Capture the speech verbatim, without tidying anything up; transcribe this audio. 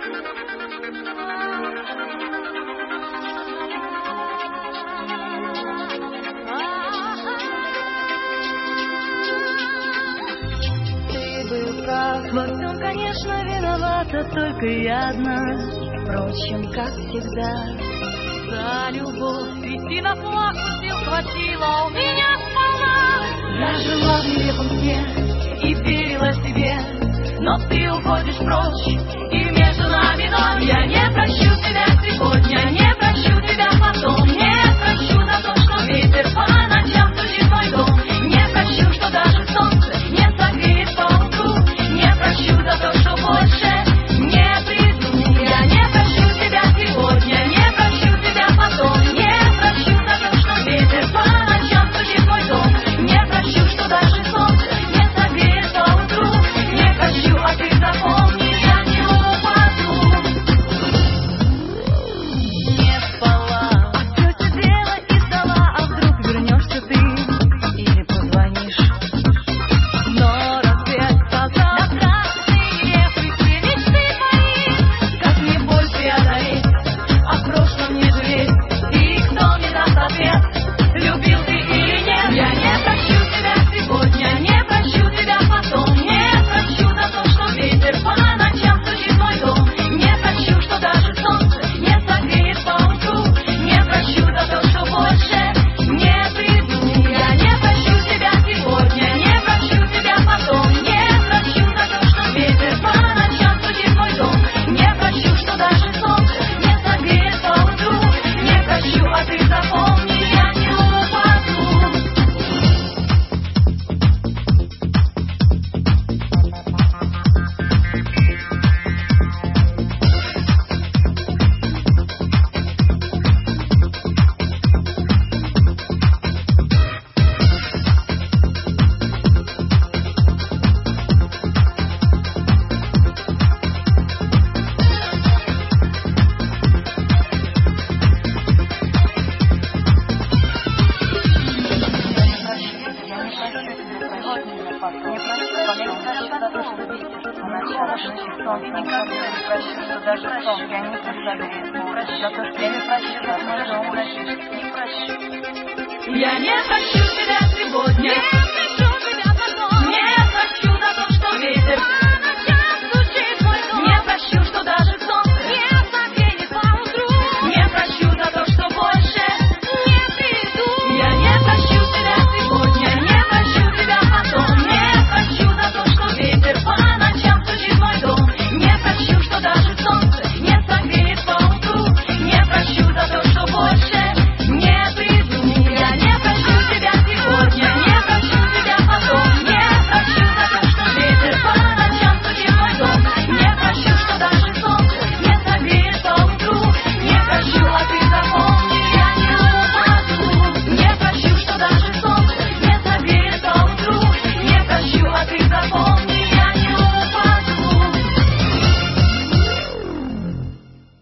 Во всем, конечно, виновата только я одна. Впрочем, как всегда, за любовь идти на плаху сил хватило у меня сполна. Я жила в нелепом сне и верила себе, но ты уходишь прочь, и между нами ночь. Я не прощу тебя сегодня, не прощу тебя потом, не прощу за то, что ветер по ночам стучит мой дом, не прощу, что даже солнце не согреет по утру, не прощу за то, что больше не приду. Я не прощу тебя сегодня, не прощу тебя потом, не прощу за то, что ветер по ночам стучит мой дом, не прощу, что даже солнце не согреет по утру, не прощу, а ты запомни, я не упаду. Не спала, а все сидела и ждала, а вдруг вернешься ты или позвонишь. Но рассвет сказал, напрасные все мечты мои, как мне боль преодолеть, а в прошлом не жалеть. И кто мне даст ответ, любил ты или нет? Я не прощу тебя сегодня, не прощу тебя потом, не прощу за то, что ветер по ночам стучит мой дом, не прощу, что даже солнце не согреет по утру, не прощу за то, что больше не приду. Я не прощу тебя сегодня, не прощу тебя потом, не прощу за то, что ветер по ночам стучит мой дом, не прощу, что даже солнце не согреет по утру, не прощу, а ты запомни, я не упаду. Я не прощу тебя сегодня, не прощу тебя потом, не прощу за то, что ветер